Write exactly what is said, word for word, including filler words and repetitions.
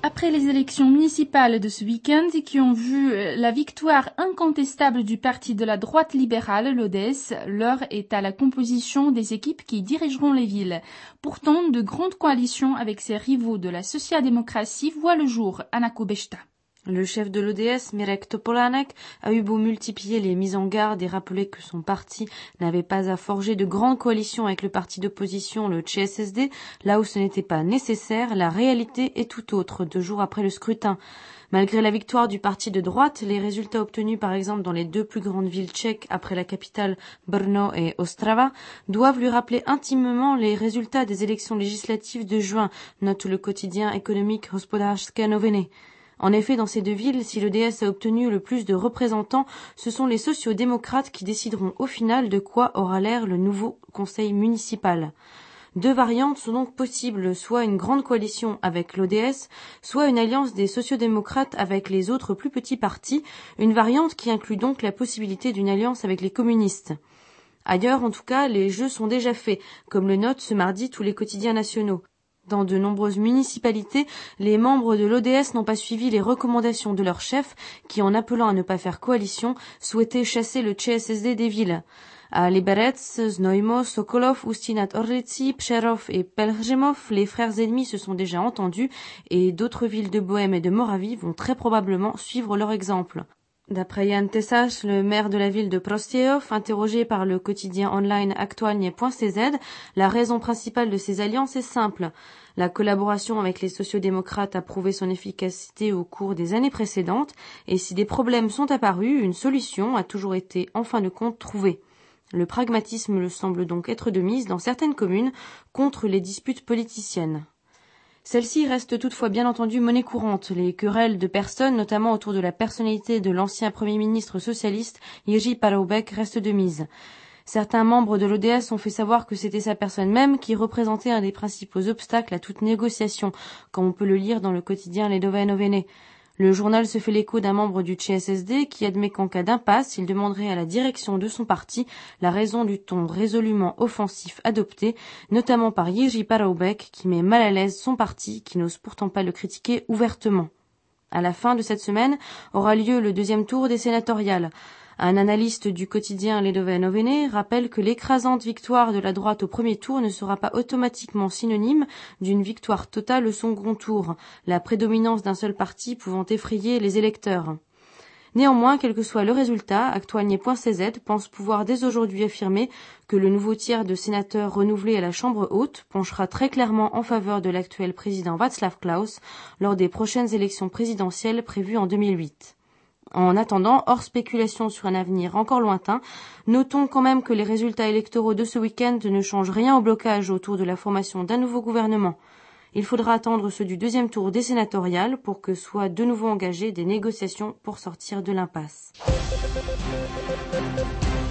Après les élections municipales de ce week-end qui ont vu la victoire incontestable du parti de la droite libérale, l'O D S, l'heure est à la composition des équipes qui dirigeront les villes. Pourtant, de grandes coalitions avec ses rivaux de la social-démocratie voient le jour à Nakobeshta. Le chef de l'O D S, Mirek Topolanek, a eu beau multiplier les mises en garde et rappeler que son parti n'avait pas à forger de grandes coalitions avec le parti d'opposition, le C S S D, là où ce n'était pas nécessaire, la réalité est tout autre, deux jours après le scrutin. Malgré la victoire du parti de droite, les résultats obtenus par exemple dans les deux plus grandes villes tchèques après la capitale Brno et Ostrava doivent lui rappeler intimement les résultats des élections législatives de juin, note le quotidien économique Hospodářské noviny. En effet, dans ces deux villes, si l'O D S a obtenu le plus de représentants, ce sont les sociaux-démocrates qui décideront au final de quoi aura l'air le nouveau conseil municipal. Deux variantes sont donc possibles, soit une grande coalition avec l'O D S, soit une alliance des sociaux-démocrates avec les autres plus petits partis, une variante qui inclut donc la possibilité d'une alliance avec les communistes. Ailleurs, en tout cas, les jeux sont déjà faits, comme le notent ce mardi tous les quotidiens nationaux. Dans de nombreuses municipalités, les membres de l'O D S n'ont pas suivi les recommandations de leur chef qui, en appelant à ne pas faire coalition, souhaitait chasser le C S S D des villes. À Liberec, Znojmo, Sokolov, Ústí nad Orlicí, Přerov et Pelhřimov, les frères ennemis se sont déjà entendus et d'autres villes de Bohême et de Moravie vont très probablement suivre leur exemple. D'après Jan Tesaš, le maire de la ville de Prostějov, interrogé par le quotidien online Aktualnie point c z, la raison principale de ces alliances est simple. La collaboration avec les sociaux-démocrates a prouvé son efficacité au cours des années précédentes et si des problèmes sont apparus, une solution a toujours été en fin de compte trouvée. Le pragmatisme le semble donc être de mise dans certaines communes contre les disputes politiciennes. Celle-ci reste toutefois bien entendu monnaie courante. Les querelles de personnes, notamment autour de la personnalité de l'ancien Premier ministre socialiste Jiří Paroubek, restent de mise. Certains membres de l'O D S ont fait savoir que c'était sa personne même qui représentait un des principaux obstacles à toute négociation, comme on peut le lire dans le quotidien Lidové noviny. Le journal se fait l'écho d'un membre du C S S D qui admet qu'en cas d'impasse, il demanderait à la direction de son parti la raison du ton résolument offensif adopté, notamment par Jiří Paroubek, qui met mal à l'aise son parti, qui n'ose pourtant pas le critiquer ouvertement. À la fin de cette semaine aura lieu le deuxième tour des sénatoriales. Un analyste du quotidien Lidové noviny rappelle que l'écrasante victoire de la droite au premier tour ne sera pas automatiquement synonyme d'une victoire totale au second tour, la prédominance d'un seul parti pouvant effrayer les électeurs. Néanmoins, quel que soit le résultat, Aktualnie point c z pense pouvoir dès aujourd'hui affirmer que le nouveau tiers de sénateurs renouvelé à la Chambre haute penchera très clairement en faveur de l'actuel président Václav Klaus lors des prochaines élections présidentielles prévues en deux mille huit. En attendant, hors spéculation sur un avenir encore lointain, notons quand même que les résultats électoraux de ce week-end ne changent rien au blocage autour de la formation d'un nouveau gouvernement. Il faudra attendre ceux du deuxième tour des sénatoriales pour que soient de nouveau engagées des négociations pour sortir de l'impasse.